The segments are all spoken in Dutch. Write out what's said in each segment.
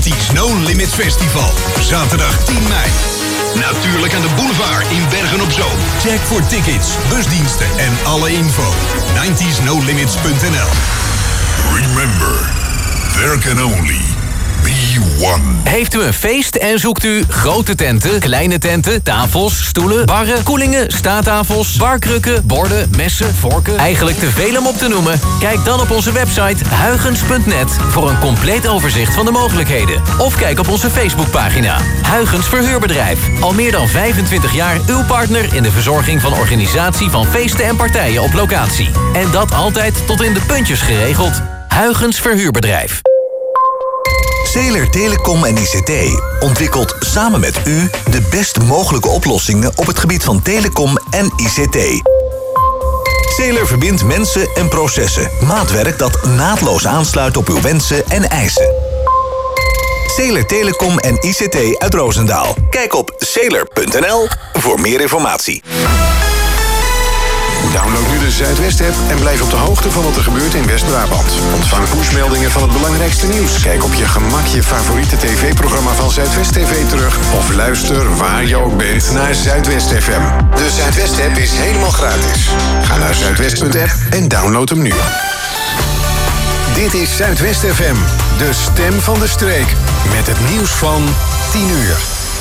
90's No Limits Festival. Zaterdag 10 mei. Natuurlijk aan de boulevard in Bergen op Zoom. Check voor tickets, busdiensten en alle info. 90snnolimits.nl. Remember, there can only be one. Heeft u een feest en zoekt u grote tenten, kleine tenten, tafels, stoelen, barren, koelingen, staattafels, barkrukken, borden, messen, vorken? Eigenlijk te veel om op te noemen? Kijk dan op onze website huygens.net voor een compleet overzicht van de mogelijkheden. Of kijk op onze Facebookpagina. Huygens Verhuurbedrijf. Al meer dan 25 jaar uw partner in de verzorging van organisatie van feesten en partijen op locatie. En dat altijd tot in de puntjes geregeld. Huygens Verhuurbedrijf. Zeeler Telecom en ICT ontwikkelt samen met u de best mogelijke oplossingen op het gebied van telecom en ICT. Zeeler verbindt mensen en processen. Maatwerk dat naadloos aansluit op uw wensen en eisen. Zeeler Telecom en ICT uit Roosendaal. Kijk op zeeler.nl voor meer informatie. Download nu de Zuidwest-app en blijf op de hoogte van wat er gebeurt in West-Brabant. Ontvang pushmeldingen van het belangrijkste nieuws. Kijk op je gemak je favoriete tv-programma van Zuidwest TV terug. Of luister waar je ook bent naar Zuidwest FM. De Zuidwest-app is helemaal gratis. Ga naar zuidwest.app en download hem nu. Dit is Zuidwest FM, de stem van de streek. Met het nieuws van 10 uur.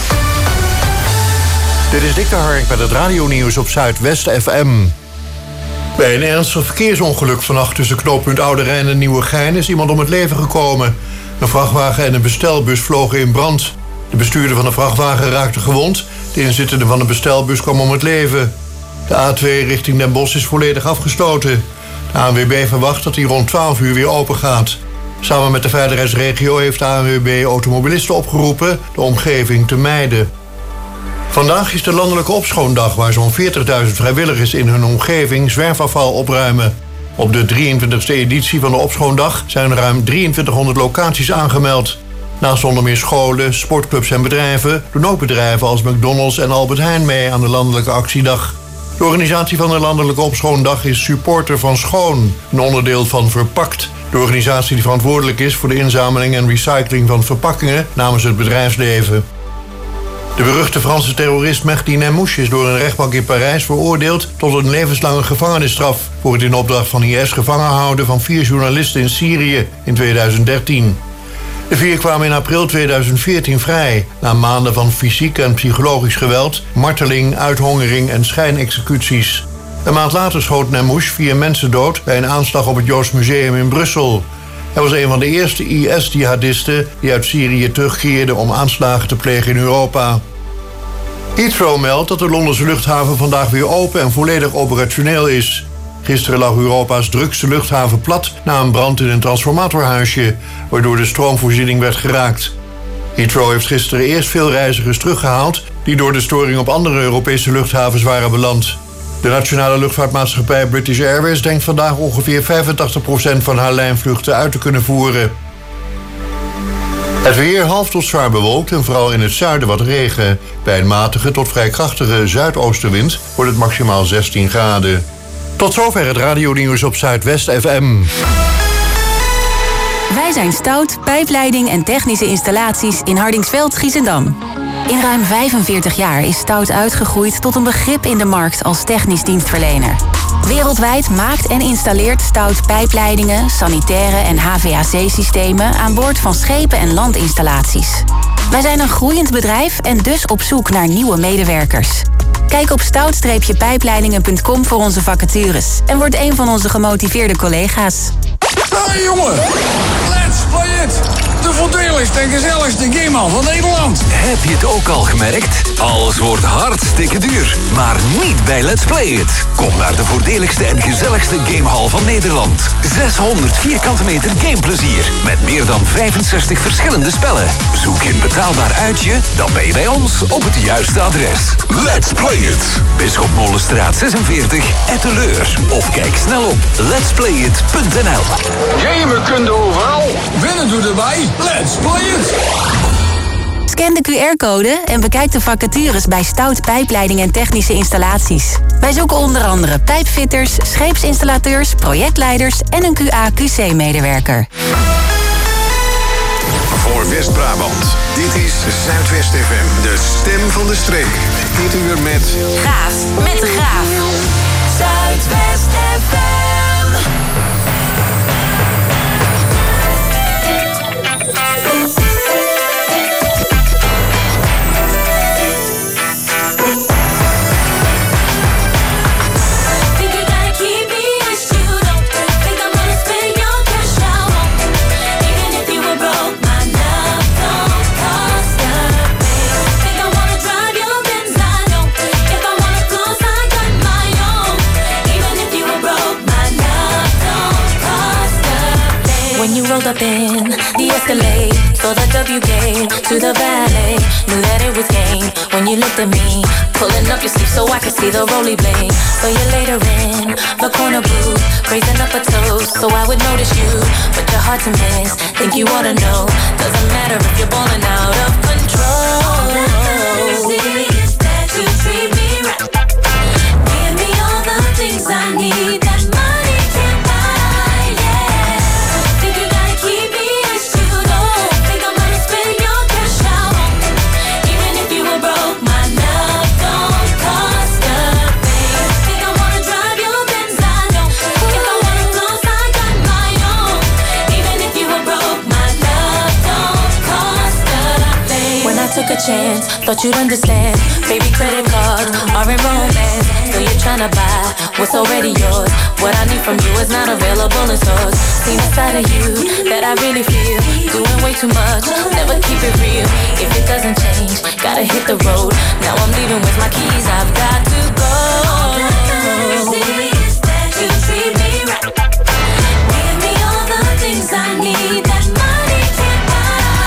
Dit is Dick de Hark met het radionieuws op Zuidwest FM. Bij een ernstig verkeersongeluk vannacht tussen knooppunt Oude Rijn en Nieuwegein is iemand om het leven gekomen. Een vrachtwagen en een bestelbus vlogen in brand. De bestuurder van de vrachtwagen raakte gewond. De inzittende van de bestelbus kwam om het leven. De A2 richting Den Bosch is volledig afgesloten. De ANWB verwacht dat hij rond 12 uur weer open gaat. Samen met de veiligheidsregio heeft de ANWB automobilisten opgeroepen de omgeving te mijden. Vandaag is de landelijke opschoondag waar zo'n 40.000 vrijwilligers in hun omgeving zwerfafval opruimen. Op de 23e editie van de opschoondag zijn ruim 2300 locaties aangemeld. Naast onder meer scholen, sportclubs en bedrijven doen ook bedrijven als McDonald's en Albert Heijn mee aan de landelijke actiedag. De organisatie van de landelijke opschoondag is Supporter van Schoon, een onderdeel van Verpakt. De organisatie die verantwoordelijk is voor de inzameling en recycling van verpakkingen namens het bedrijfsleven. De beruchte Franse terrorist Mehdi Nemmouche is door een rechtbank in Parijs veroordeeld tot een levenslange gevangenisstraf voor het in opdracht van IS gevangen houden van 4 journalisten in Syrië in 2013. De 4 kwamen in april 2014 vrij, na maanden van fysiek en psychologisch geweld, marteling, uithongering en schijnexecuties. Een maand later schoot Nemmouche 4 mensen dood bij een aanslag op het Joods Museum in Brussel. Hij was een van de eerste IS-jihadisten die uit Syrië terugkeerden om aanslagen te plegen in Europa. Heathrow meldt dat de Londense luchthaven vandaag weer open en volledig operationeel is. Gisteren lag Europa's drukste luchthaven plat na een brand in een transformatorhuisje, waardoor de stroomvoorziening werd geraakt. Heathrow heeft gisteren eerst veel reizigers teruggehaald die door de storing op andere Europese luchthavens waren beland. De nationale luchtvaartmaatschappij British Airways denkt vandaag ongeveer 85% van haar lijnvluchten uit te kunnen voeren. Het weer half tot zwaar bewolkt en vooral in het zuiden wat regen. Bij een matige tot vrij krachtige zuidoostenwind wordt het maximaal 16 graden. Tot zover het radionieuws op Zuidwest FM. Wij zijn Stout, pijpleiding en technische installaties in Hardingsveld, Giessendam. In ruim 45 jaar is Stout uitgegroeid tot een begrip in de markt als technisch dienstverlener. Wereldwijd maakt en installeert Stout pijpleidingen, sanitaire en HVAC-systemen aan boord van schepen en landinstallaties. Wij zijn een groeiend bedrijf en dus op zoek naar nieuwe medewerkers. Kijk op stout-pijpleidingen.com voor onze vacatures en word een van onze gemotiveerde collega's. Hey jongen, let's play it! De voordeligste en gezelligste gamehal van Nederland. Heb je het ook al gemerkt? Alles wordt hartstikke duur. Maar niet bij Let's Play It. Kom naar de voordeligste en gezelligste gamehal van Nederland. 600 vierkante meter gameplezier. Met meer dan 65 verschillende spellen. Zoek je een betaalbaar uitje? Dan ben je bij ons op het juiste adres. Let's Play It. Bisschop Molenstraat 46, Etteleur. Of kijk snel op letsplayit.nl. Gamen kun je overal. Winnen doe erbij. Let's play it. Scan de QR-code en bekijk de vacatures bij Stout Pijpleiding en Technische Installaties. Wij zoeken onder andere pijpfitters, scheepsinstallateurs, projectleiders en een QA/QC-medewerker. voor West-Brabant. Dit is Zuidwest FM, de stem van de streek. Dit uur met... Graaf met de Graaf. Zuidwest FM. When you rolled up in the Escalade, saw the W game to the ballet, knew that it was game when you looked at me, pulling up your sleeve so I could see the roly blade. So you later in the corner booth, raising up a toast so I would notice you, but you're hard to miss, think you ought to know, doesn't matter if you're balling out of control. All that matters is that you treat me right, give me all the things I need that money can't buy. Took a chance, thought you'd understand. Baby, credit cards are in romance. Still you're trying to buy what's already yours. What I need from you is not available in stores. Seen a side of you that I really feel. Doing way too much, never keep it real. If it doesn't change, gotta hit the road. Now I'm leaving with my keys, I've got to go. All that matters is that you treat me right. Give me all the things I need that money can't buy.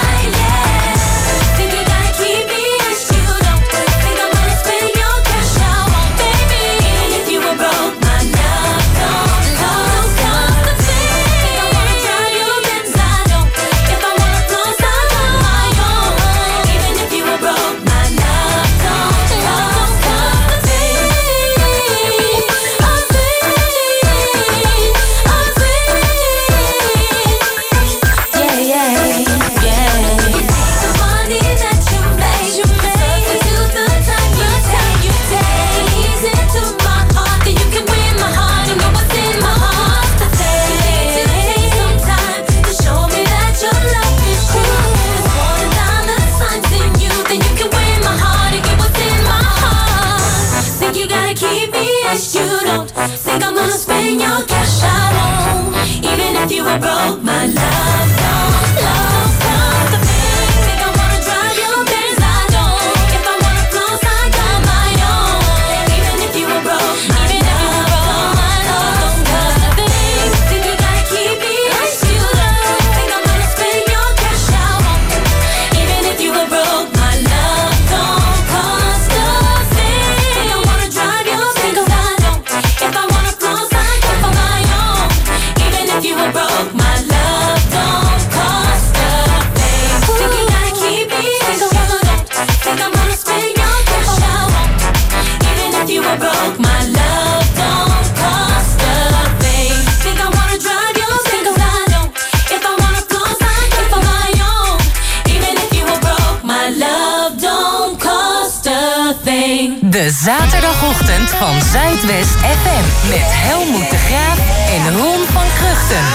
You don't think I'm gonna spend your cash, I won't. Even if you were broke, my love comes to me. Think I wanna drive your Benz, I don't. If I wanna close, I got my own. Even if you were broke, my love comes to me. Think you gotta keep me as you don't. Think I'm gonna spend your cash, I won't. Even if you were broke, my love don't cost a thing. Think I wanna drive your Benz, I don't. If I wanna close, I got my own. Even if you were broke, my love don't cost a thing. Think you gotta keep me as you don't. Think I'm gonna spend your cash, I won't. Even if you were broke, my love don't cost a thing. Think I wanna drive your Benz, I don't. If I wanna close, I got my own. Even if you were broke, my love don't cost a thing. De zaterdagochtend van Zuidwest FM met Helmoet de Graaf en Ron van Kruchten.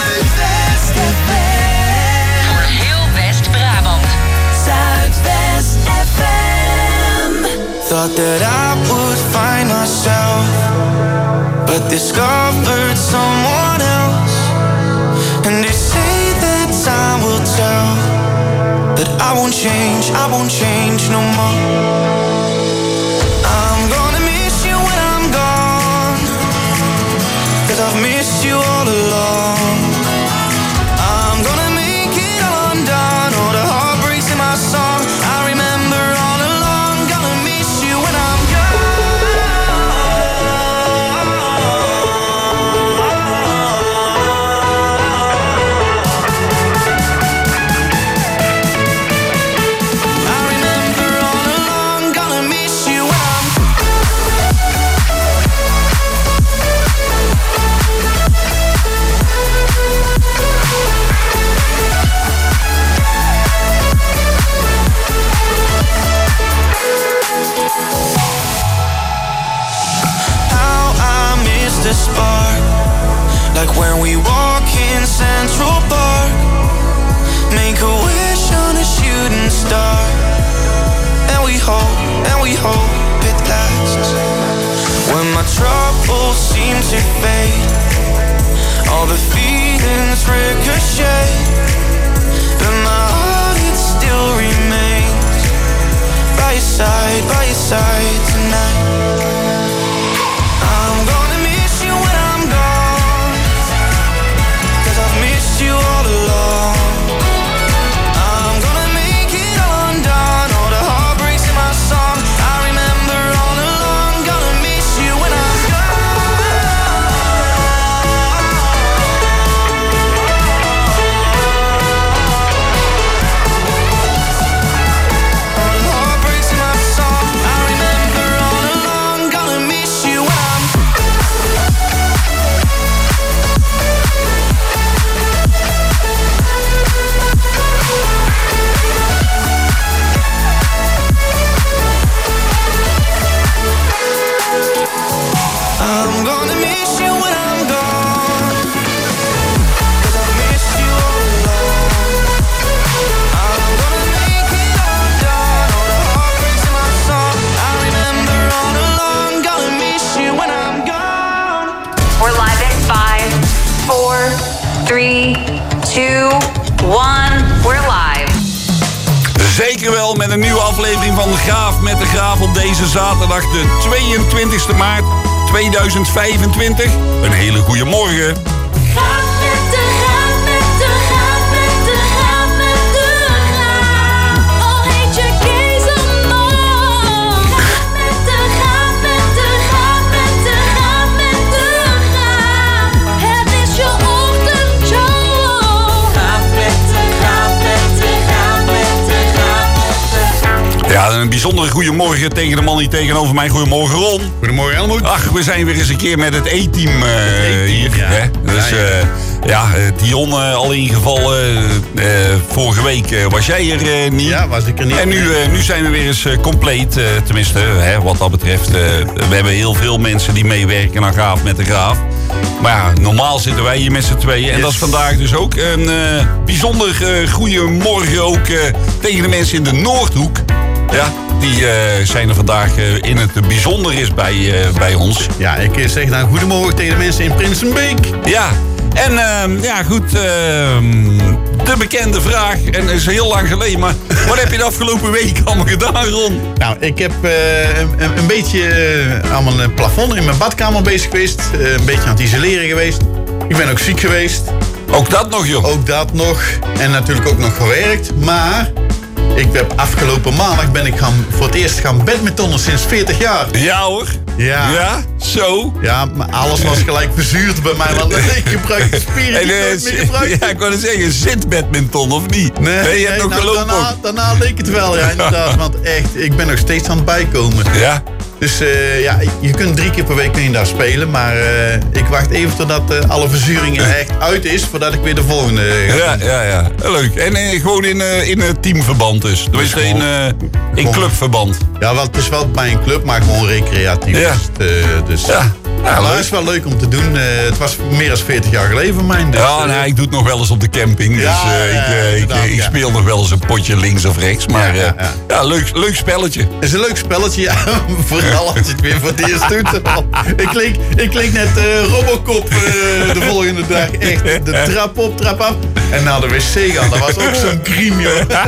Voor heel West-Brabant. Zuidwest FM. Thought that I would find myself, but discovered someone else. And they say that time will tell, that I won't change no more. I'm gonna miss you when I'm gone, 'cause I've missed you all along. I'm gonna make it all undone, all the heartbreaks in my song. I remember all along, gonna miss you when I'm gone. I remember all along, gonna All the feelings ricochet, but my heart, it still remains by your side tonight. I'm gonna miss you when I'm gone, 'cause I've missed you all along. I'm gonna make it undone, all the heartbreaks in my song. I remember all along, gonna miss you when I'm Zeker wel met een nieuwe aflevering van Graaf met de Graaf op deze zaterdag de 22e maart 2025. Een hele goede morgen. Graaf met de Graaf, met de Graaf, met de Graaf, met de Graaf. Al heet je Kees of Mo. Graaf met de Graaf, met de Graaf, met de Graaf, met de Graaf. Het is je ochtendshow. Graaf met de Graaf, met de Graaf, met de Graaf, met de Graaf. Ja, een bijzondere goede morgen tegen de man die tegenover mij. Goedemorgen Ron. Goedemorgen Helmoet. Ach, we zijn weer eens een keer met het E-team hier. Ja. Hè? Dus Dion al ingevallen. Vorige week was jij er niet. Ja, was ik er niet. En nu zijn we weer eens compleet. Tenminste, wat dat betreft. We hebben heel veel mensen die meewerken aan Graaf met de Graaf. Maar ja, normaal zitten wij hier met z'n tweeën. En dat is vandaag dus ook een bijzonder goede morgen ook tegen de mensen in de Noordhoek. Ja, die zijn er vandaag in het bijzonder is bij ons. Ja, ik zeg dan goedemorgen tegen de mensen in Prinsenbeek. Ja, en goed, de bekende vraag, en dat is heel lang geleden, maar wat heb je de afgelopen week allemaal gedaan, Ron? Nou, ik heb een beetje allemaal een plafond in mijn badkamer bezig geweest. Een beetje aan het isoleren geweest. Ik ben ook ziek geweest. Ook dat nog, joh? Ook dat nog. En natuurlijk ook nog gewerkt, maar... Ik heb afgelopen maandag voor het eerst gaan badmintonnen sinds 40 jaar. Ja hoor. Ja. Ja, zo. Ja, maar alles was gelijk verzuurd bij mij. Want ik gebruik de spieren niet meer gebruikt. Ja, ik wou zeggen, zit badminton of niet? Nee, je hebt nog gelopen ook. Daarna leek het wel, ja, inderdaad. Want echt, ik ben nog steeds aan het bijkomen. Ja. Dus je kunt 3 keer per week daar spelen. Maar ik wacht even totdat alle verzuring er echt uit is. Voordat ik weer de volgende ga doen. Ja. Leuk. En gewoon in teamverband dus. Dus in clubverband. Ja, wel, het is wel bij een club, maar gewoon recreatief. Ja. Dus maar het is wel leuk om te doen. Het was meer dan 40 jaar geleden van mij. Dus, ik doe het nog wel eens op de camping. Dus ik speel nog wel eens een potje links of rechts. Maar leuk spelletje. Het is een leuk spelletje, ja. Vooral als je het weer voor het eerst doet. Ik leek net Robocop de volgende dag. Echt, de trap op, trap af. En naar de wc gaan, dat was ook zo'n crime, joh.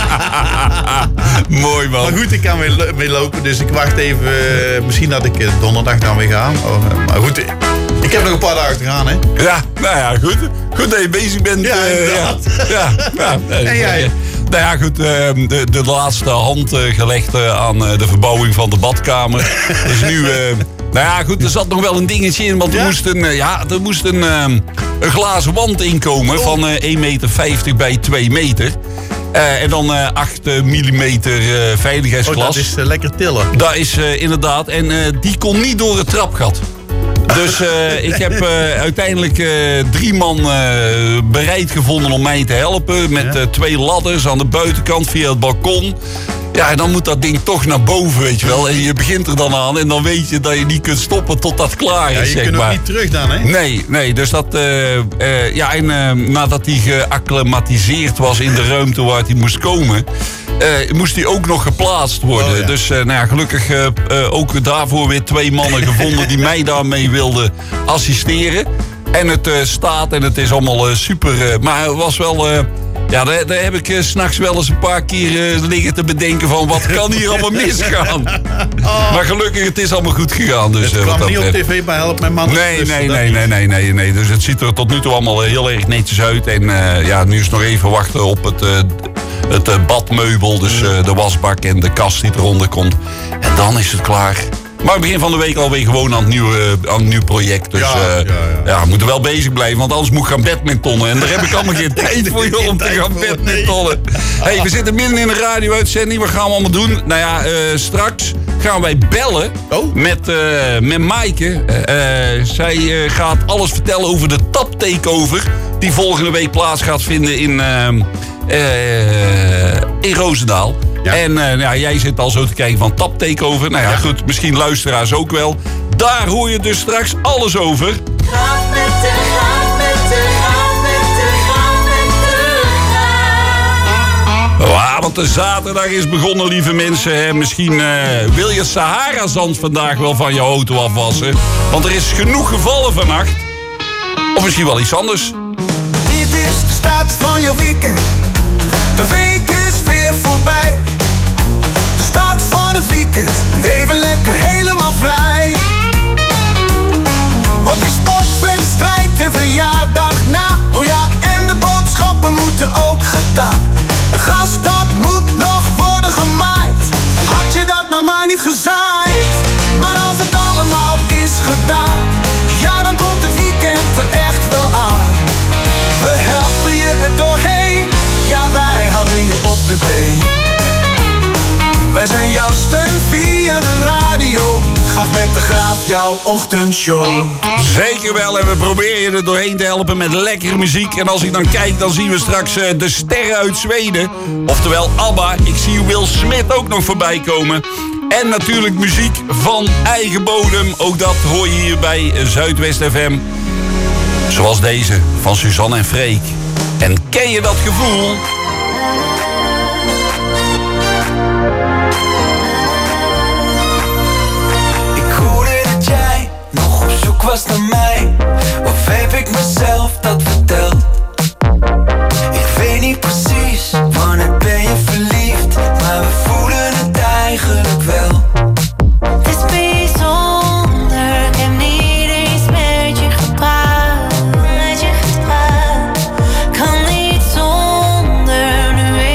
Mooi, man. Maar goed, ik kan weer lopen, dus ik wacht even. Misschien dat ik donderdag dan weer ga. Maar goed, ik heb nog een paar dagen te gaan, hè. Ja, nou ja, goed. Goed dat je bezig bent. Ja, inderdaad. En jij? Nou ja, goed, de laatste hand gelegd aan de verbouwing van de badkamer. Dus nu... nou ja, goed, er zat nog wel een dingetje in, want er moest een glazen wand inkomen van 1,50 meter bij 2 meter. En dan 8 millimeter veiligheidsglas. Dat is lekker tillen. Dat is inderdaad, en die kon niet door het trapgat. Dus ik heb uiteindelijk 3 man bereid gevonden om mij te helpen. Met 2 ladders aan de buitenkant via het balkon. Ja, en dan moet dat ding toch naar boven, weet je wel. En je begint er dan aan en dan weet je dat je niet kunt stoppen tot dat klaar is, je kunt ook niet terug dan, hè? Nee, dus dat... nadat hij geacclimatiseerd was in de ruimte waar hij moest komen... moest hij ook nog geplaatst worden. Ja. Dus gelukkig ook daarvoor weer 2 mannen gevonden die mij daarmee wilden assisteren. En het staat en het is allemaal super. Maar het was wel... ja, daar heb ik 's nachts wel eens een paar keer liggen te bedenken van... wat kan hier allemaal misgaan? Maar gelukkig, het is allemaal goed gegaan. Dus, het kwam niet op tv bij Help Mijn Man. Nee. Dus het ziet er tot nu toe allemaal heel erg netjes uit. En ja, nu is nog even wachten op het badmeubel. Dus de wasbak en de kast die eronder komt. En dan is het klaar. Maar begin van de week alweer gewoon aan het nieuw project. Dus ja, we moeten wel bezig blijven. Want anders moet ik gaan badmintonnen. En daar heb ik allemaal geen tijd voor joh, om te gaan badmintonnen. Hey, we zitten midden in de radio-uitzending. Wat gaan we allemaal doen? Nou ja, straks gaan wij bellen met Maaike. Zij gaat alles vertellen over de Tap Takeover. Die volgende week plaats gaat vinden in Roosendaal. Ja. En ja, jij zit al zo te kijken van Tap Takeover. Nou ja, goed, misschien luisteraars ook wel. Daar hoor je dus straks alles over. Gaat met de Ja, want de zaterdag is begonnen, lieve mensen. Hè. Misschien wil je Sahara-zand vandaag wel van je auto afwassen. Want er is genoeg gevallen vannacht. Of misschien wel iets anders. Dit is de start van je weekend. De week is weer voorbij. De start van het weekend. Even lekker helemaal vrij. Want die sportwedstrijd en verjaardag na. Oh ja, en de boodschappen moeten ook gedaan. De gas dat moet nog worden gemaaid. Had je dat nou maar niet gezaaid? Maar als het allemaal is gedaan, ja dan komt het weekend er echt wel aan. We helpen je er doorheen. Ja, wij houden je op de been. Wij zijn jouw steun via de radio. Gaat met de Graaf jouw ochtendshow. Zeker wel, en we proberen je er doorheen te helpen met lekkere muziek. En als ik dan kijk, dan zien we straks de sterren uit Zweden. Oftewel ABBA. Ik zie Will Smith ook nog voorbij komen. En natuurlijk muziek van eigen bodem. Ook dat hoor je hier bij Zuidwest FM. Zoals deze van Suzanne en Freek. En ken je dat gevoel? Ik hoorde dat jij nog op zoek was naar mij. Of heb ik mezelf dat verteld? Ik weet niet precies, wanneer ben je verliefd? Maar we voelen het eigenlijk wel. Het is bijzonder, ik heb niet eens met je gepraat. Kan niet zonder, nu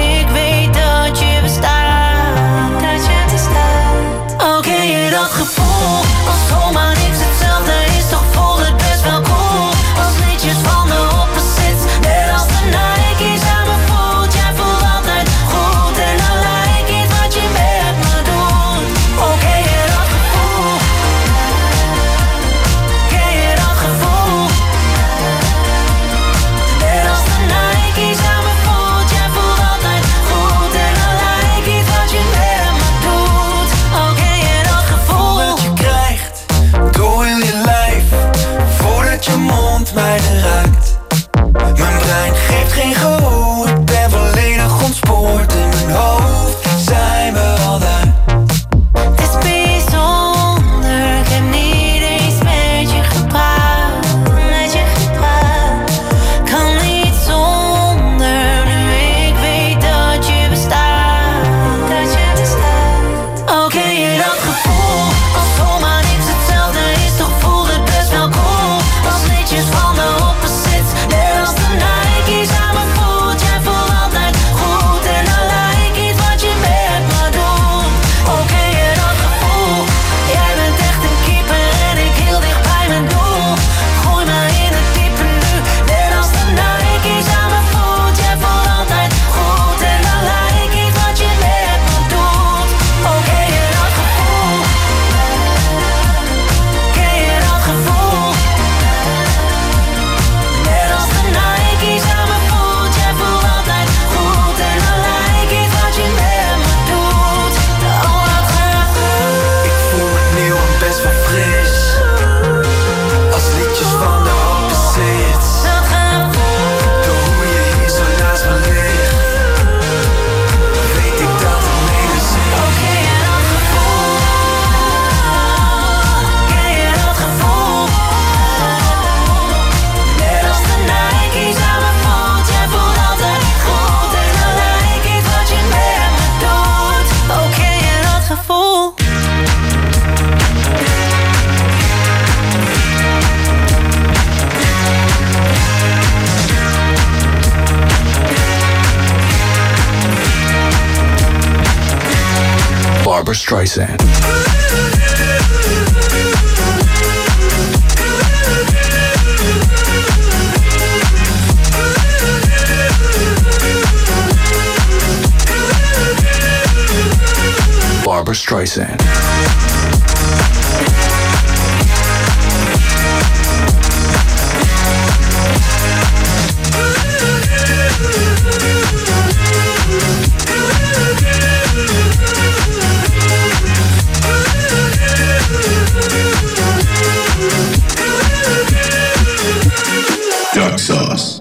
Barbra Streisand. Barbra Streisand. Duck sauce.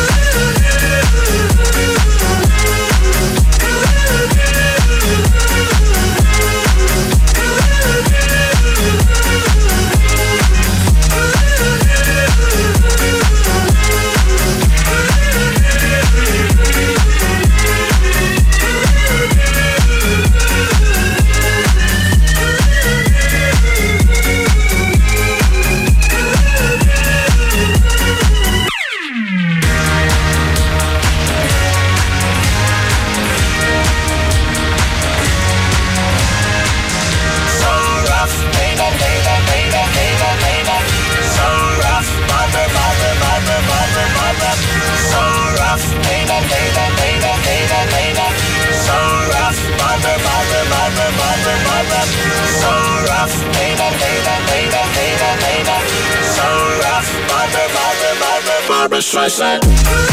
Barbra Streisand.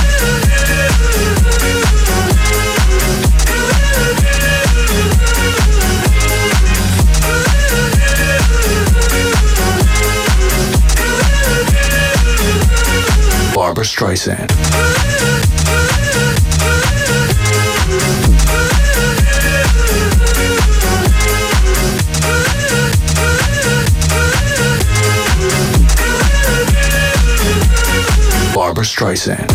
Barbra Streisand. Barbra Streisand.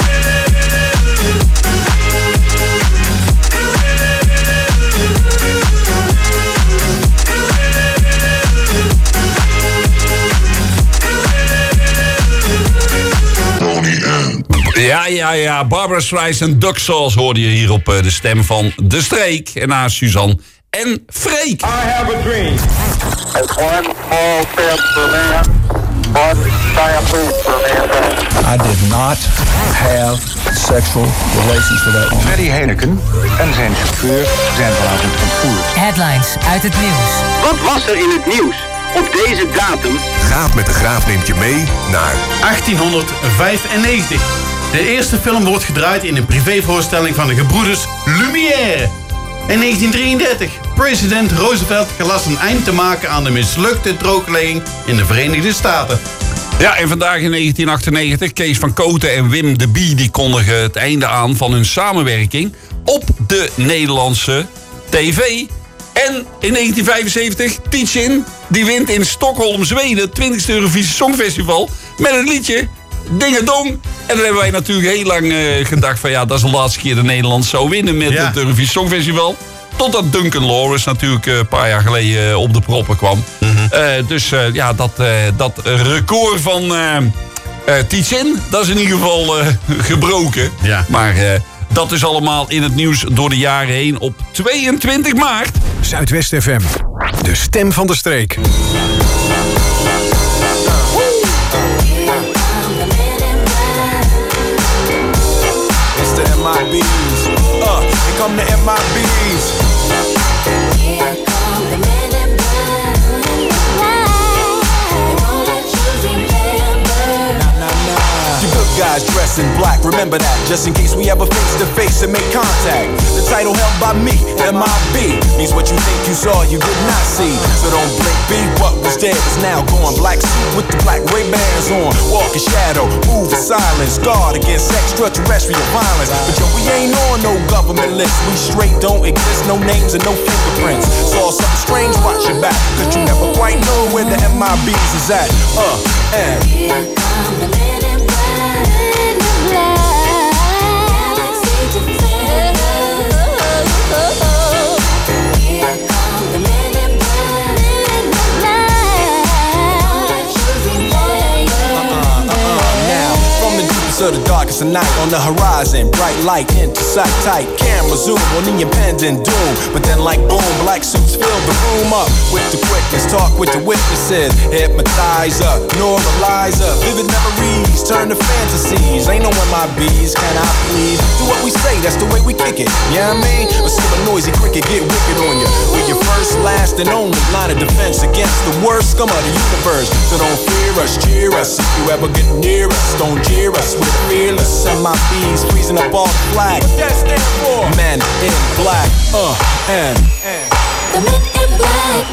Ja, Barbra Streisand, Duck Sauce hoorde je hier op de stem van De Streek. En naast Suzanne en Freek. I have a dream. It's one small step for man, one giant leap for mankind. I did not have sexual relations with that woman. Freddy Heineken en zijn chauffeur zijn vanavond ontvoerd. Headlines uit het nieuws. Wat was er in het nieuws op deze datum? Gaaf met de Graaf neemt je mee naar 1895. De eerste film wordt gedraaid in een privévoorstelling van de gebroeders Lumière. In 1933, president Roosevelt gelast een eind te maken aan de mislukte drooglegging in de Verenigde Staten. Ja, en vandaag in 1998, Kees van Kooten en Wim de Bie die kondigen het einde aan van hun samenwerking op de Nederlandse tv. En in 1975, Tietjen, die wint in Stockholm, Zweden, het 20e Eurovisie Songfestival met het liedje Dingedong. En dan hebben wij natuurlijk heel lang gedacht van ja, dat is de laatste keer de Nederland zou winnen met het Eurovisie Songfestival. Totdat Duncan Lawrence natuurlijk een paar jaar geleden op de proppen kwam. Dus dat record van Tietjen, dat is in ieder geval gebroken. Ja. Maar dat is allemaal in het nieuws door de jaren heen op 22 maart. Zuidwest FM, de stem van de streek. It's the MIBs. Here come the MIBs. Here come the men in black. They won't let you remember. You good guys dressed in black, remember that. Just in case we ever face to face and make contact. The title held by me, MIB, means what you think you saw, you did not see. So don't blink, be what was dead is now gone. Black suit with the black Ray-Bans on. Walk in shadow, move in silence. Guard against extraterrestrial violence. But yo, we ain't on no government list. We straight don't exist, no names and no fingerprints. Saw something strange, watch your back. Cause you never quite know where the MIBs is at. And Here come the men in black. Galaxy defender. Here come the men in black. Won't let you remember. now, from the deepest of the darkest of night on the horizon. Bright light into sight, tight camera zoom on the impending doom. But then like boom, black suits fill the room up with the quickness. Talk with the witnesses, hypnotizer, neuralizer. Vivid memories turn to fantasies. Ain't knowing my bees, can I please? Do what we say, that's the way we kick it. Yeah, I mean, or see a noisy cricket get wicked on you. We're your first, last, and only line of defense against the worst scum of the universe. So don't fear us, cheer us. If you ever get near us, don't jeer us. We're fearless. And my bees freezing up all the flag. What that stand for? Men in black. And the men in black.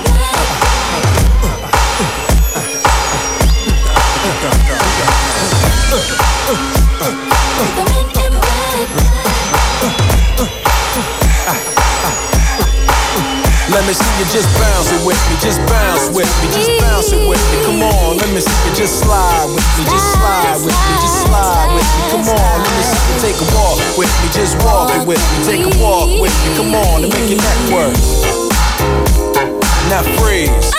let me see you just bounce it with me, just bounce with me, just bounce it with me. Come on, let me see you just slide with me, just slide with me, just slide with me. Come on, let me see you take a walk with me, just walk it with me, take a walk with me. Come on, and make your neck work. Now freeze.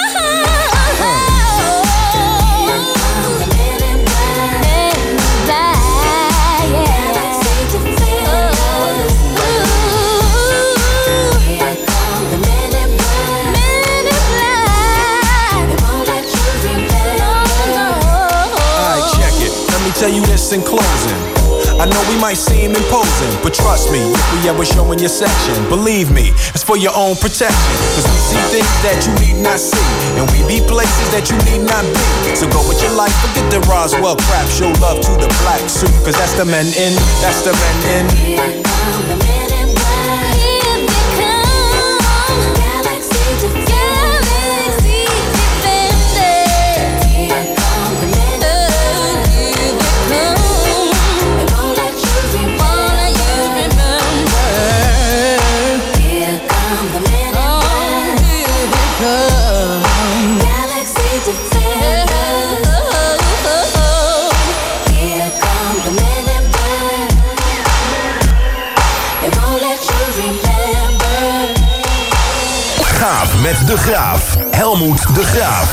Tell you this in closing. I know we might seem imposing, but trust me, if we ever show in your section, believe me, it's for your own protection. Cause we see things that you need not see, and we be places that you need not be. So go with your life, forget the Roswell crap. Show love to the black suit, cause that's the men in, that's the men in. Here come the men in black. Here they come. Galaxy to galaxy defenders. Here come the men in black. Gaaf met De Graaf. Helmoet De Graaf.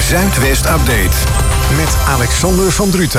Zuidwest Update met Alexander van Druten.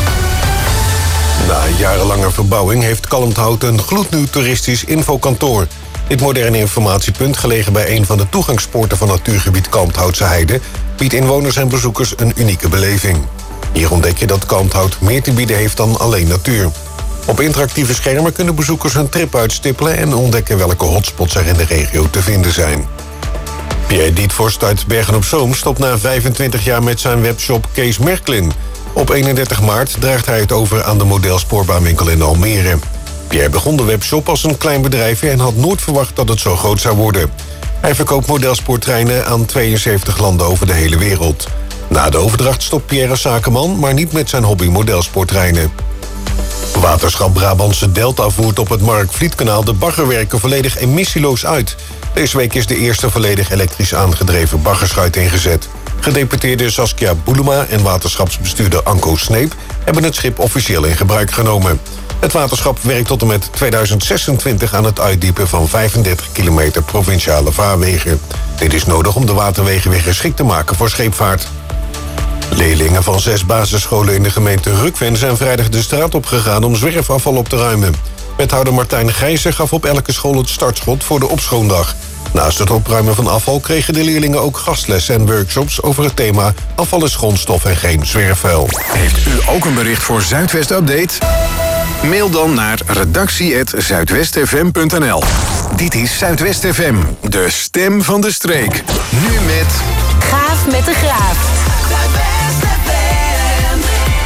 Na jarenlange verbouwing heeft Kalmthout een gloednieuw toeristisch infokantoor. Dit moderne informatiepunt, gelegen bij een van de toegangspoorten van natuurgebied Kalmthoutse Heide, biedt inwoners en bezoekers een unieke beleving. Hier ontdek je dat Kalmthout meer te bieden heeft dan alleen natuur. Op interactieve schermen kunnen bezoekers hun trip uitstippelen en ontdekken welke hotspots er in de regio te vinden zijn. Pierre Dietvorst uit Bergen-op-Zoom stopt na 25 jaar met zijn webshop Kees Merklin. Op 31 maart draagt hij het over aan de modelspoorbaanwinkel in Almere. Pierre begon de webshop als een klein bedrijfje en had nooit verwacht dat het zo groot zou worden. Hij verkoopt modelspoortreinen aan 72 landen over de hele wereld. Na de overdracht stopt Pierre als zakenman, maar niet met zijn hobby modelspoortreinen. Waterschap Brabantse Delta voert op het Mark-Vlietkanaal de baggerwerken volledig emissieloos uit. Deze week is de eerste volledig elektrisch aangedreven baggerschuit ingezet. Gedeputeerde Saskia Boelema en waterschapsbestuurder Anko Sneep hebben het schip officieel in gebruik genomen. Het waterschap werkt tot en met 2026 aan het uitdiepen van 35 kilometer provinciale vaarwegen. Dit is nodig om de waterwegen weer geschikt te maken voor scheepvaart. Leerlingen van 6 basisscholen in de gemeente Rukven zijn vrijdag de straat opgegaan om zwerfafval op te ruimen. Wethouder Martijn Gijzer gaf op elke school het startschot voor de opschoondag. Naast het opruimen van afval kregen de leerlingen ook gastlessen en workshops over het thema afval is grondstof en geen zwerfvuil. Heeft u ook een bericht voor Zuidwest Update? Mail dan naar redactie@zuidwestfm.nl. Dit is Zuidwest FM, de stem van de streek. Nu met... Gaaf met de Graaf. Zuidwest FM.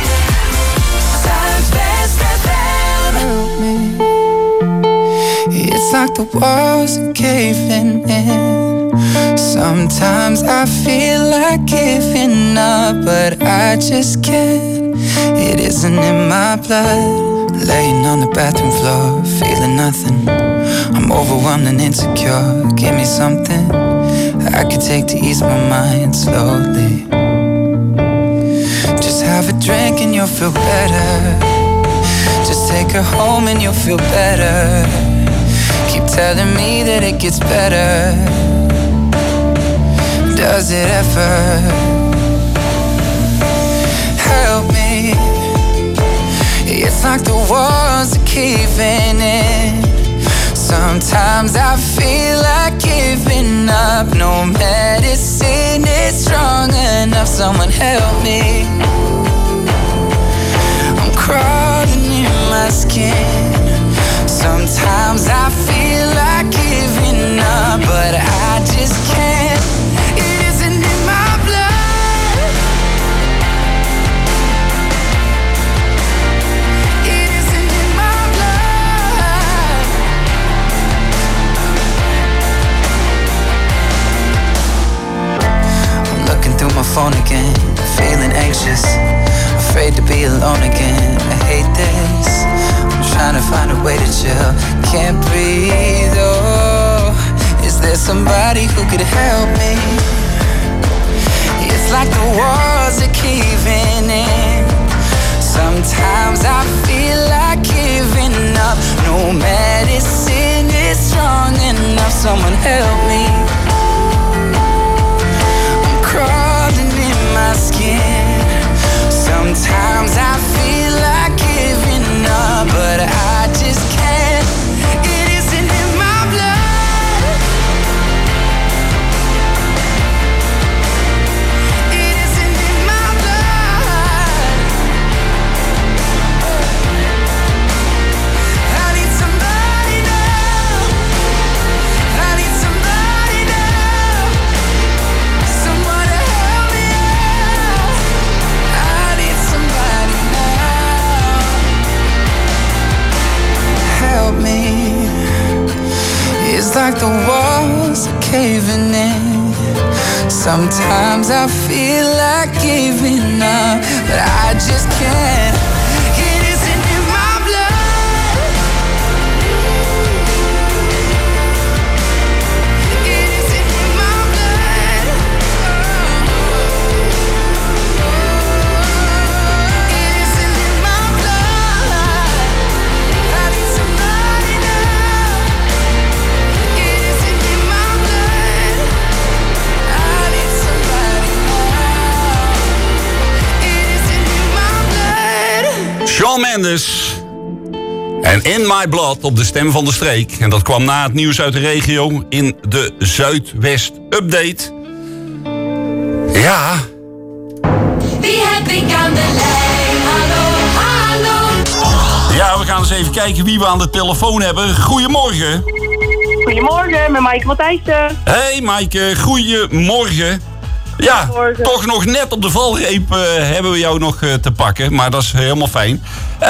Zuidwest FM. It's like the walls are caving in. Sometimes I feel like giving up, but I just can't. It isn't in my blood. Laying on the bathroom floor, feeling nothing. I'm overwhelmed and insecure. Give me something I could take to ease my mind slowly. Just have a drink and you'll feel better. Just take her home and you'll feel better. Keep telling me that it gets better. Does it ever? Help me. It's like the walls are caving in. Sometimes I feel like giving up. No medicine is strong enough. Someone help me. I'm crawling in my skin. Sometimes I feel like giving up, but I just can't. It isn't in my blood. It isn't in my blood. I'm looking through my phone again, feeling anxious, afraid to be alone again. I hate this. I'm trying to find a way to chill. Can't breathe, oh. Is there somebody who could help me? It's like the walls are caving in. Sometimes I feel like giving up. No medicine is strong enough. Someone help me. I'm crawling in my skin. Sometimes I feel like giving up, but I just can't. It isn't in my blood. It isn't in my blood. I need somebody now. I need somebody now. Someone to help me out. I need somebody now. Help me. It's like the walls are caving in. Sometimes I feel like giving up, but I just can't. It isn't in my blood. It isn't in my blood. It isn't in my blood. I need somebody now. It isn't in my blood. I need somebody now. Shawn Mendes. En In My Blood op de stem van de streek. En dat kwam na het nieuws uit de regio in de Zuidwest Update. Ja. Wie heb ik aan de lijn? Hallo, hallo. Ja, we gaan eens even kijken wie we aan de telefoon hebben. Goedemorgen. Goedemorgen, met Maaike Matthijssen. Hey Maaike, goedemorgen. Ja, toch nog net op de valreep hebben we jou nog te pakken. Maar dat is helemaal fijn.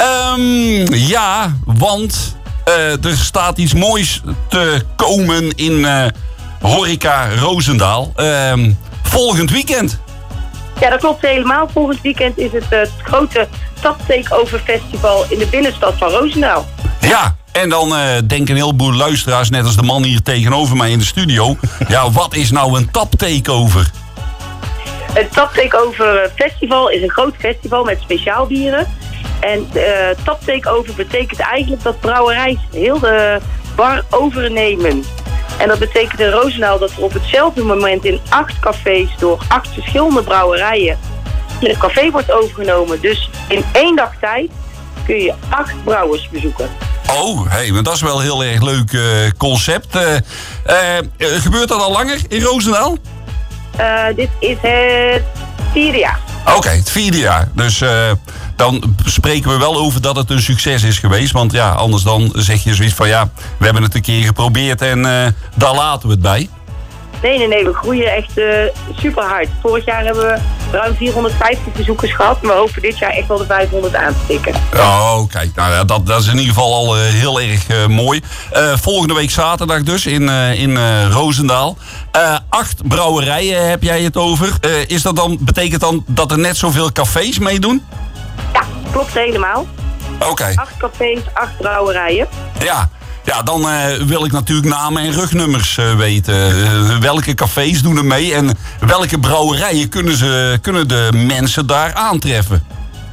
Ja, want er staat iets moois te komen in Horeca Roosendaal. Volgend weekend. Ja, dat klopt helemaal. Volgend weekend is het grote Tap Takeover Festival in de binnenstad van Roosendaal. Ja, en dan denken een heleboel luisteraars, net als de man hier tegenover mij in de studio. Ja, wat is nou een Tap Takeover? Het Tap Takeover Festival is een groot festival met speciaal bieren. En Tap Takeover betekent eigenlijk dat brouwerijs heel de bar overnemen. En dat betekent in Roosendaal dat er op hetzelfde moment in 8 cafés door 8 verschillende brouwerijen het café wordt overgenomen. Dus in 1 dag tijd kun je 8 brouwers bezoeken. Oh, hey, maar dat is wel een heel erg leuk concept. Gebeurt dat al langer in Roosendaal? Dit is het 4e jaar. Oké, het 4e jaar. Dus dan spreken we wel over dat het een succes is geweest. Want ja, anders dan zeg je zoiets van ja, we hebben het een keer geprobeerd en daar laten we het bij. Nee, we groeien echt super hard. Vorig jaar hebben we ruim 450 bezoekers gehad. En we hopen dit jaar echt wel de 500 aan te tikken. Oh, kijk, nou ja, dat is in ieder geval al heel erg mooi. Volgende week zaterdag dus in Roosendaal. 8 brouwerijen heb jij het over. Betekent dan dat er net zoveel cafés meedoen? Ja, klopt helemaal. Oké. 8 cafés, 8 brouwerijen. Ja, dan wil ik natuurlijk namen en rugnummers weten. Welke cafés doen er mee en welke brouwerijen kunnen de mensen daar aantreffen?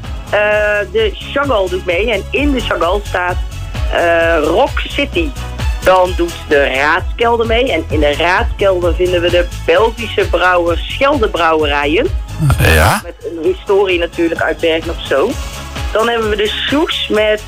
De Chagall doet mee en in de Chagall staat Rock City. Dan doet de Raadskelder mee en in de Raadskelder vinden we de Belgische brouwers Scheldebrouwerijen. Ja. Met een historie natuurlijk uit Bergen op Zoom. Dan hebben we de Soes met...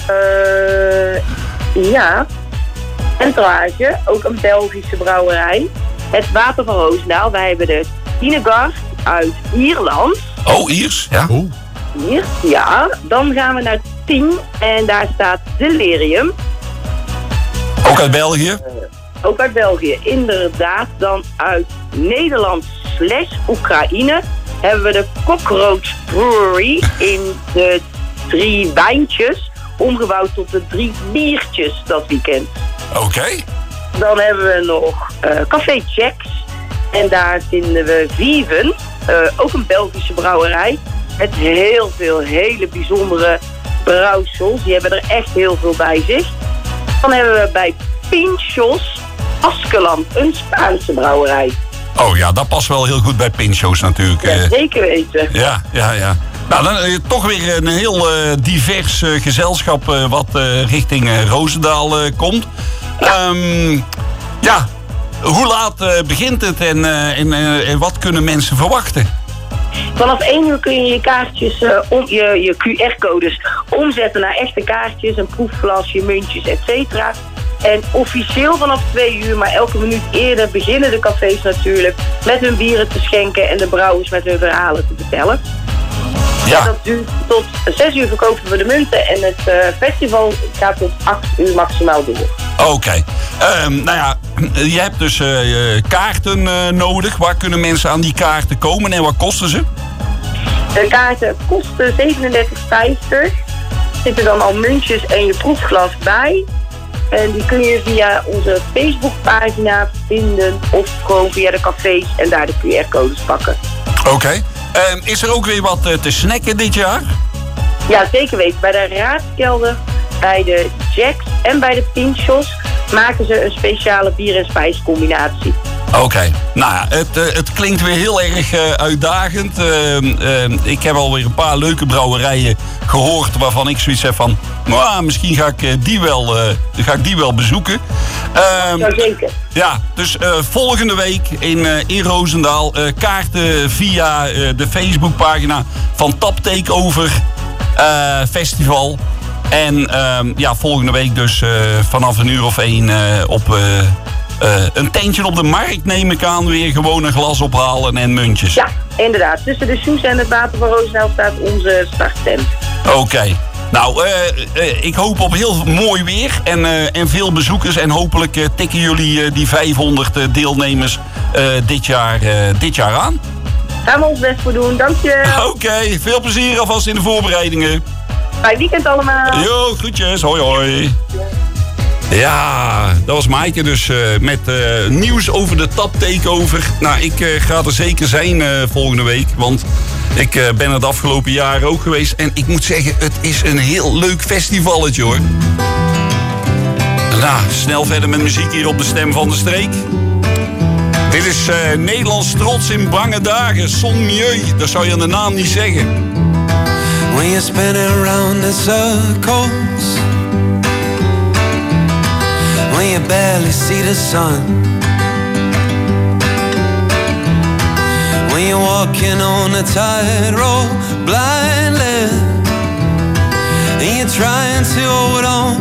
Entourage, ook een Belgische brouwerij. Het Water van Roosendaal. Wij hebben de Tinegard uit Ierland. Oh, Iers, ja. Iers, ja. Dan gaan we naar 10 en daar staat Delirium. Ook uit België? Ook uit België, inderdaad. Dan uit Nederland / Oekraïne hebben we de Cockroach Brewery in de 3 wijntjes. Omgebouwd tot de 3 biertjes dat weekend. Oké. Dan hebben we nog Café Jacks. En daar vinden we Viven. Ook een Belgische brouwerij. Met heel veel hele bijzondere brouwsels. Die hebben er echt heel veel bij zich. Dan hebben we bij Pinchos Askeland, een Spaanse brouwerij. Oh ja, dat past wel heel goed bij Pinchos natuurlijk. Ja, zeker weten. Ja. Nou, dan toch weer een heel divers gezelschap wat richting Roosendaal komt. Ja, hoe laat begint het en wat kunnen mensen verwachten? Vanaf 1 uur kun je je kaartjes, je QR-codes omzetten naar echte kaartjes, een proefglas, je muntjes, etc. En officieel vanaf 2 uur, maar elke minuut eerder beginnen de cafés natuurlijk met hun bieren te schenken en de brouwers met hun verhalen te vertellen. Ja. En dat duurt tot 6 uur verkopen we de munten en het festival gaat tot 8 uur maximaal door. Oké. Nou ja, je hebt dus kaarten nodig. Waar kunnen mensen aan die kaarten komen en wat kosten ze? De kaarten kosten 37,50. Er zitten dan al muntjes en je proefglas bij. En die kun je via onze Facebookpagina vinden of gewoon via de cafés en daar de QR-codes pakken. Oké. Is er ook weer wat te snacken dit jaar? Ja, zeker weten. Bij de Raadskelder, bij de Jacks en bij de Pinchos maken ze een speciale bier- en spijscombinatie. Oké. Nou ja, het klinkt weer heel erg uitdagend. Ik heb alweer een paar leuke brouwerijen gehoord waarvan ik zoiets heb van... Nou, misschien ga ik die wel bezoeken. Zeker. Ja, dus volgende week in Roosendaal kaarten via de Facebookpagina van Tap Takeover festival. En volgende week dus vanaf 1:00 op een tentje op de markt, neem ik aan, weer gewoon een glas ophalen en muntjes. Ja, inderdaad. Tussen de Soes en het water van Roosendaal staat onze starttent. Oké. Nou, ik hoop op heel mooi weer en veel bezoekers. En hopelijk tikken jullie die 500 deelnemers dit jaar aan. Gaan we ons best voor doen, dankjewel. Oké, veel plezier alvast in de voorbereidingen. Fijn weekend allemaal. Jo, groetjes. Hoi hoi. Ja, dat was Maaike dus met nieuws over de Tap Takeover. Nou, ik ga er zeker zijn volgende week, want ik ben het afgelopen jaar ook geweest. En ik moet zeggen, het is een heel leuk festivalletje hoor. Nou, snel verder met muziek hier op de Stem van de Streek. Dit is Nederlands trots in bange dagen. Son Mieu, dat zou je aan de naam niet zeggen. When you're spinning around in circles, when you barely see the sun, when you're walking on a tightrope blindly, and you're trying to hold on,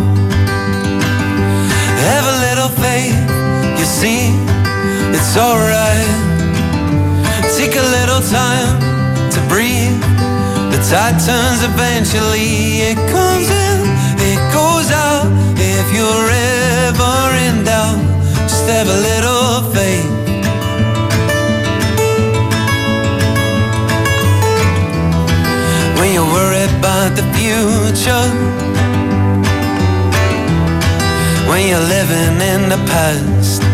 have a little faith, you see, it's alright. Take a little time to breathe. The tide turns eventually, it comes in, it goes out. If you're ever in doubt, just have a little faith. When you're worried about the future, when you're living in the past,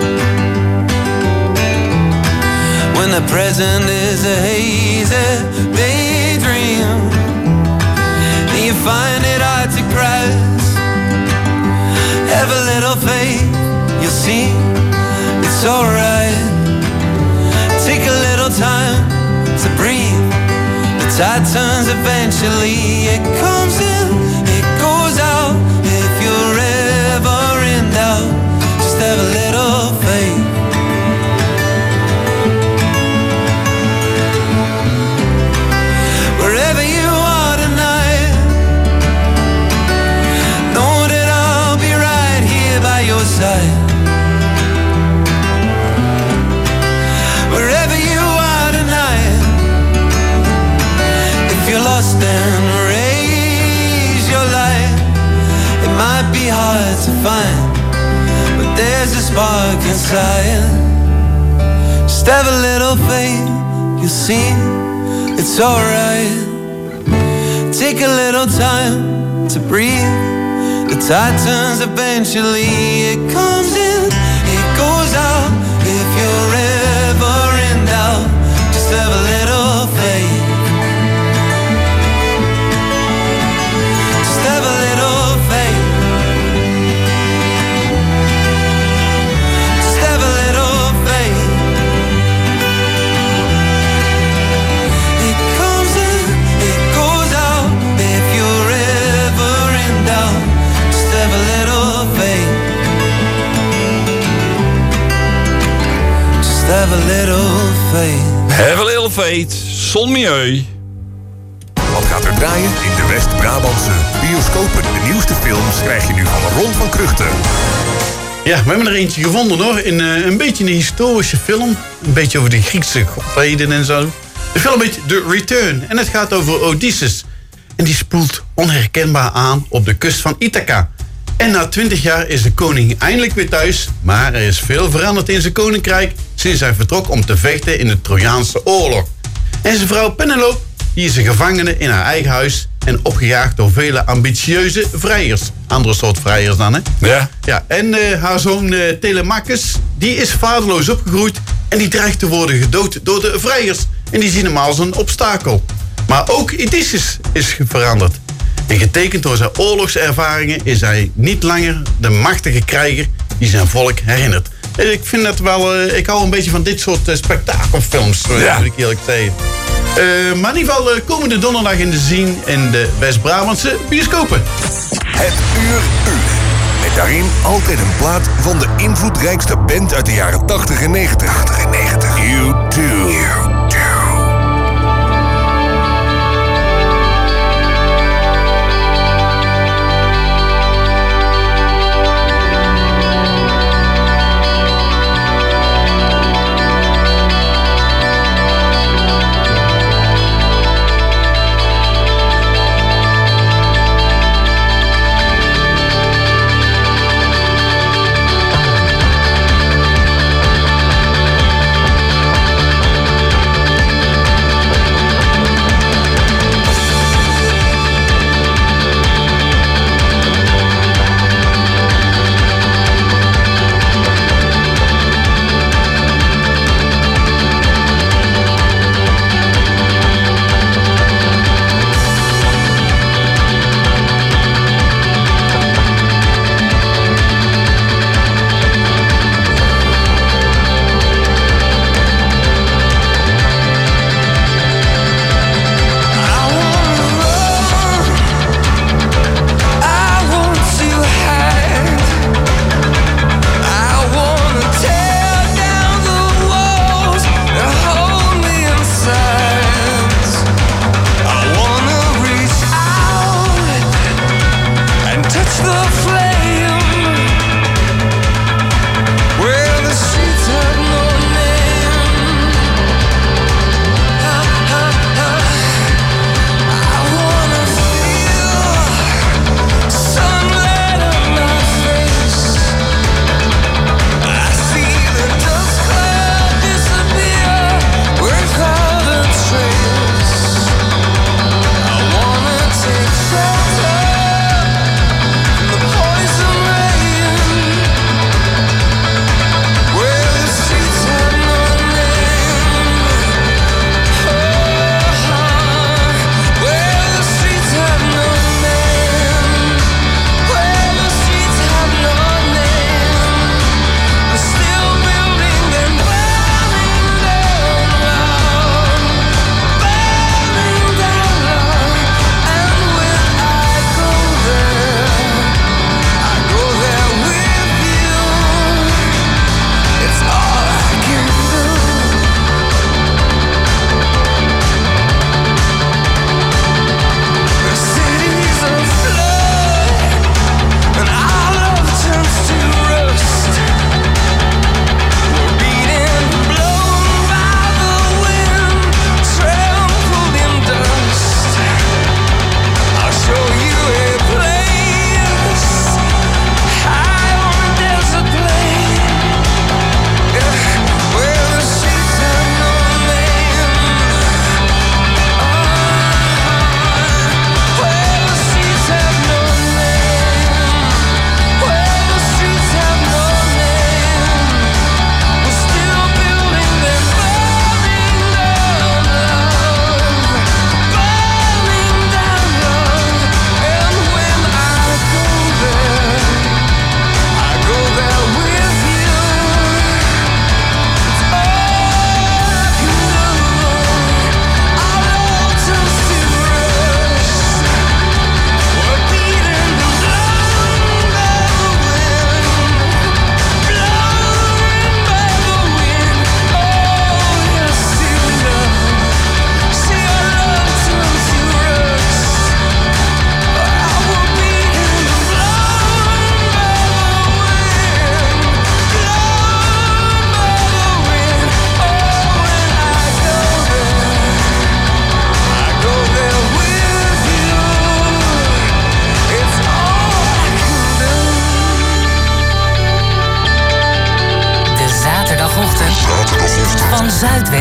when the present is a hazy daydream, and you find it hard to grasp, have a little faith, you'll see, it's alright. Take a little time to breathe. The tide turns eventually, it comes in, it goes out. If you're ever in doubt, just have a little faith. Wherever you are tonight, know that I'll be right here by your side. Wherever you are tonight, if you're lost then raise your light. It might be hard to find, but there's a spark inside. Just have a little faith, you'll see, it's alright. Take a little time to breathe. The tide turns eventually, it comes in, it goes out. If you're ever in doubt, just have a little faith. Just have a little faith. Just have a little faith. It comes in, it goes out. If you're ever in doubt, just have a little faith. Just have a little faith. Have a little faith. Son Mieu. Wat gaat er draaien in de West-Brabantse bioscopen? De nieuwste films krijg je nu van Ron van Kruchten. Ja, we hebben er eentje gevonden hoor. In een beetje een historische film. Een beetje over de Griekse godheden en zo. De film heet The Return. En het gaat over Odysseus. En die spoelt onherkenbaar aan op de kust van Ithaca. En na 20 jaar is de koning eindelijk weer thuis. Maar er is veel veranderd in zijn koninkrijk sinds hij vertrok om te vechten in de Trojaanse oorlog. En zijn vrouw Penelope, die is een gevangene in haar eigen huis en opgejaagd door vele ambitieuze vrijers. Andere soort vrijers dan, hè? Ja. En haar zoon Telemachus, die is vaderloos opgegroeid en die dreigt te worden gedood door de vrijers. En die zien hem als een obstakel. Maar ook Odysseus is veranderd. En getekend door zijn oorlogservaringen is hij niet langer de machtige krijger die zijn volk herinnert. En ik vind dat wel, ik hou een beetje van dit soort spektakelfilms, moet ik eerlijk zeggen. Maar in ieder geval komende donderdag in de zien in de West-Brabantse bioscopen. Het Uur U. Met daarin altijd een plaat van de invloedrijkste band uit de jaren 80 en 90. U2.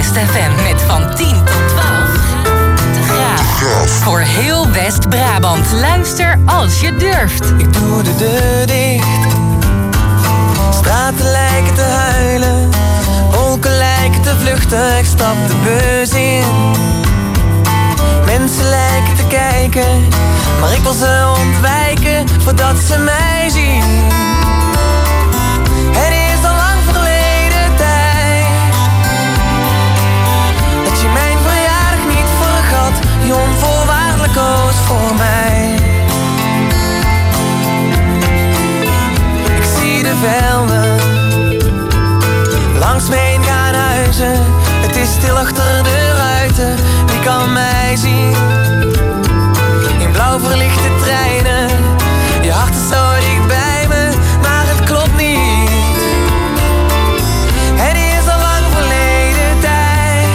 West FM met van 10 tot 12 De Graaf. Voor heel West-Brabant. Luister als je durft. Ik doe de deur dicht. Straten lijken te huilen. Wolken lijken te vluchten. Ik stap de bus in. Mensen lijken te kijken, maar ik wil ze ontwijken voordat ze mij zien. Het is al lang verleden tijd dat je mijn verjaardag niet vergat, je onvoorwaardelijk koos voor mij. Ik zie de velden langs me heen gaan huizen. Het is stil achter de ruiten, wie kan mij zien? In blauw verlichte treinen, je hart is zo dicht bij me, maar het klopt niet. Het is al lang verleden tijd.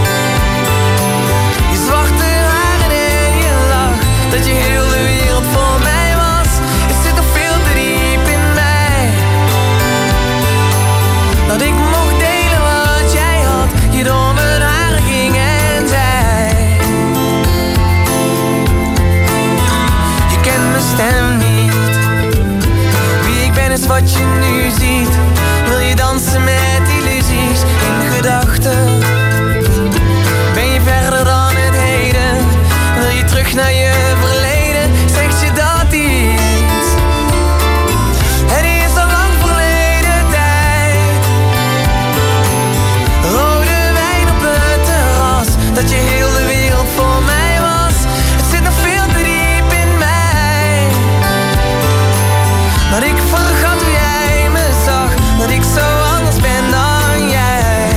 Je zwarte haren en je lach, dat je heel de wereld voor mij was. Het zit nog veel te diep in mij. Dat ik mocht delen wat jij had, je door mijn haren ging en zei. Je kent mijn stem niet. Wie ik ben is wat je nu ziet. Wil je dansen met illusies in gedachten? Ben je verder dan het heden? Wil je terug naar je verleden? Zeg je dat iets? Het is al lang verleden tijd. Rode wijn op het terras, dat je heel de wereld voor mij was. Het zit nog veel te diep in mij. Dat ik vergat hoe jij me zag, dat ik zo anders ben dan jij.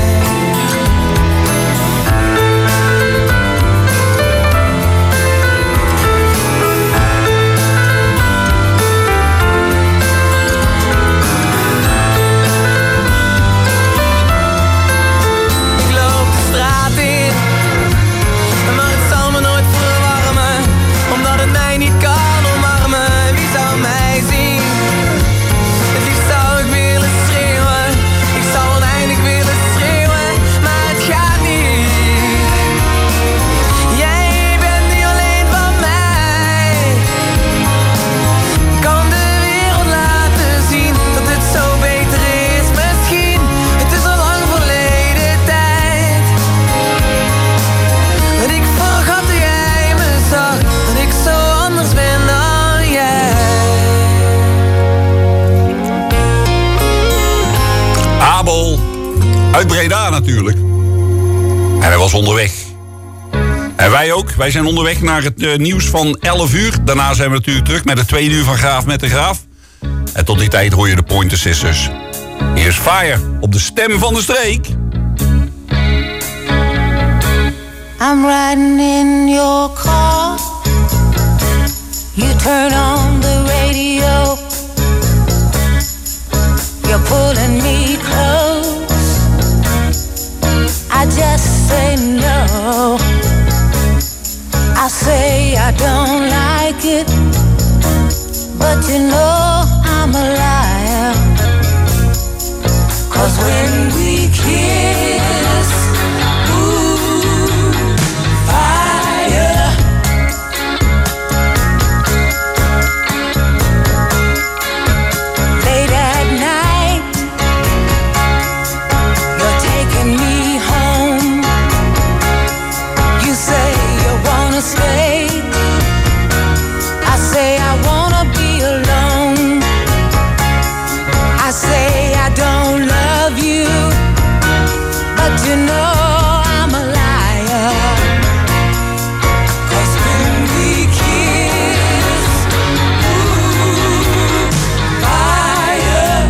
Ik loop de straat in, maar het zal me nooit verwarmen, omdat het mij niet kan omarmen. Wie zou mij zien? Het liefst zou ik willen schreeuwen. Ik zou oneindig willen schreeuwen, maar het gaat niet. Jij bent nu alleen van mij. Ik kan de wereld laten zien dat het zo beter is misschien. Het is al lang verleden tijd. Dat ik vergat hoe jij me zag, dat ik zo anders ben dan jij. Abel uit Breda natuurlijk. En hij was onderweg. En wij ook. Wij zijn onderweg naar het nieuws van 11 uur. Daarna zijn we natuurlijk terug met het 2 uur van Graaf met de Graaf. En tot die tijd hoor je de Pointer Sisters. Hier is Fire op de stem van de streek. I'm riding in your car. You turn on the radio. You're pulling me close. I just say no. I say I don't like it, but you know I'm a liar. 'Cause when we kiss, ooh, fire. Late at night, you're taking me home. You say you wanna stay. I say I wanna be alone. I say I don't love you, but you know I'm a liar. 'Cause when we kiss, ooh, fire.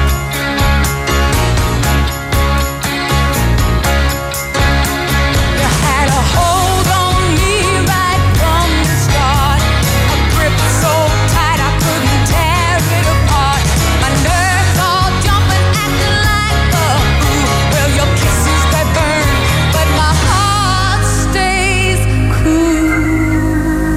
You had a hold on me right from the start, a grip so tight I couldn't tear it apart. My nerves all jumping, acting like a fool. Well, your kisses they burn, but my heart stays cool.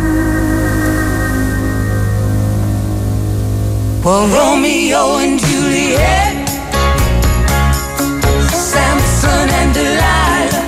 Well, Romeo and Juliet, Samson and Delilah.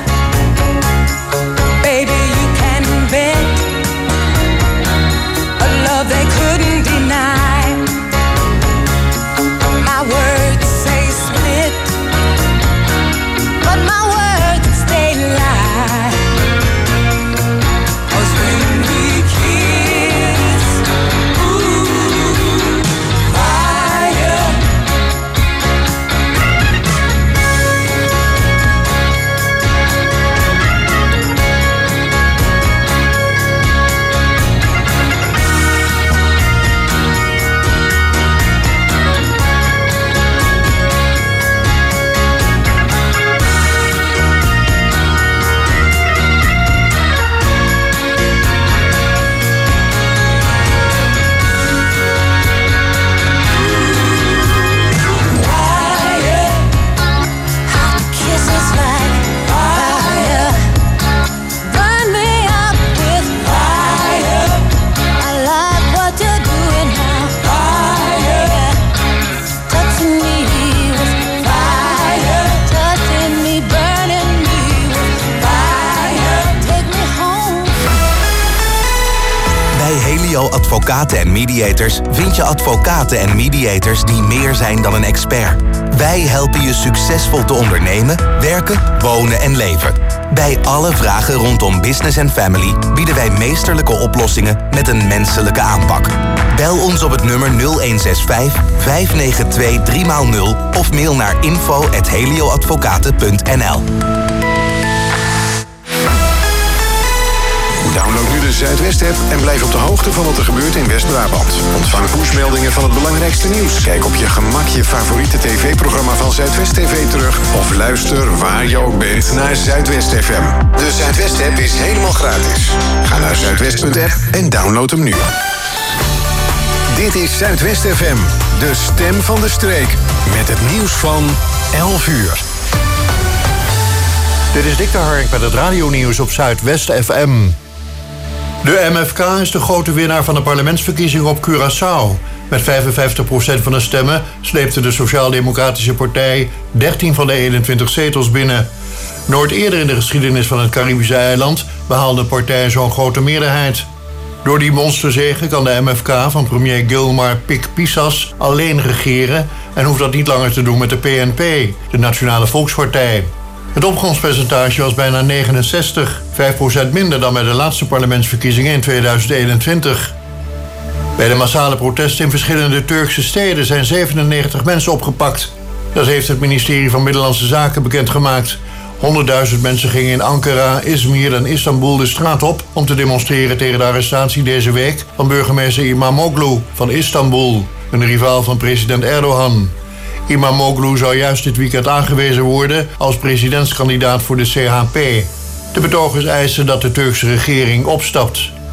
Helio Advocaten en Mediators vind je advocaten en mediators die meer zijn dan een expert. Wij helpen je succesvol te ondernemen, werken, wonen en leven. Bij alle vragen rondom business en family bieden wij meesterlijke oplossingen met een menselijke aanpak. Bel ons op het nummer 0165 592 3x0 of mail naar info@helioadvocaten.nl. Download nu de Zuidwest-app en blijf op de hoogte van wat er gebeurt in West-Brabant. Ontvang pushmeldingen van het belangrijkste nieuws. Kijk op je gemak je favoriete tv-programma van Zuidwest TV terug. Of luister waar je ook bent naar Zuidwest FM. De Zuidwest-app is helemaal gratis. Ga naar zuidwest.app en download hem nu. Dit is Zuidwest FM, de stem van de streek. Met het nieuws van 11 uur. Dit is Dick de Hark met het radionieuws op Zuidwest FM. De MFK is de grote winnaar van de parlementsverkiezingen op Curaçao. Met 55% van de stemmen sleepte de Sociaal-Democratische Partij 13 van de 21 zetels binnen. Nooit eerder in de geschiedenis van het Caribische eiland behaalde de partij zo'n grote meerderheid. Door die monsterzege kan de MFK van premier Gilmar Pik Pisas alleen regeren en hoeft dat niet langer te doen met de PNP, de Nationale Volkspartij. Het opkomstpercentage was bijna 69, 5% minder dan bij de laatste parlementsverkiezingen in 2021. Bij de massale protesten in verschillende Turkse steden zijn 97 mensen opgepakt. Dat heeft het ministerie van Binnenlandse Zaken bekendgemaakt. 100.000 mensen gingen in Ankara, Izmir en Istanbul de straat op om te demonstreren tegen de arrestatie deze week van burgemeester Imamoglu van Istanbul, een rivaal van president Erdogan. Imamoglu zou juist dit weekend aangewezen worden als presidentskandidaat voor de CHP. De betogers eisen dat de Turkse regering opstapt.